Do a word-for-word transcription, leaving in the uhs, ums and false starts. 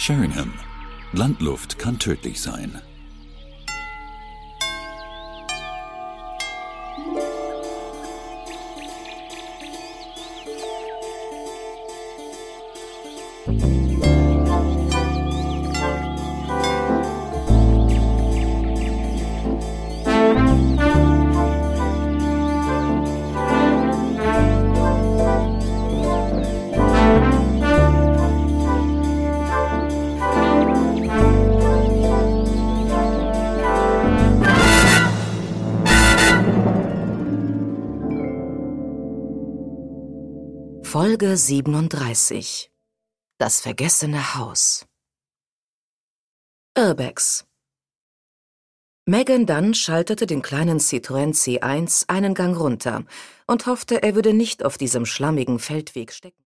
Sheringham. Landluft kann tödlich sein. Folge siebenunddreißig. Das vergessene Haus. Urbex. Megan Dunn schaltete den kleinen Citroën C eins einen Gang runter und hoffte, er würde nicht auf diesem schlammigen Feldweg stecken.